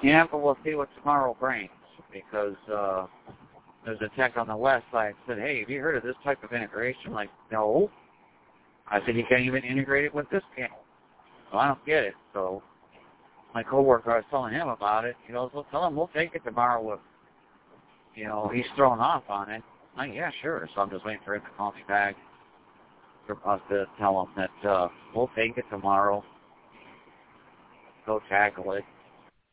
Yeah, but we'll see what tomorrow brings, because there's a tech on the west side said, hey, have you heard of this type of integration? I'm like, no. I said, you can't even integrate it with this panel. Well, I don't get it. So my coworker, I was telling him about it. He goes, well, tell him we'll take it tomorrow with, he's thrown off on it. I'm like, yeah, sure. So I'm just waiting for him to call me back for us to tell him that we'll take it tomorrow. Go tackle it.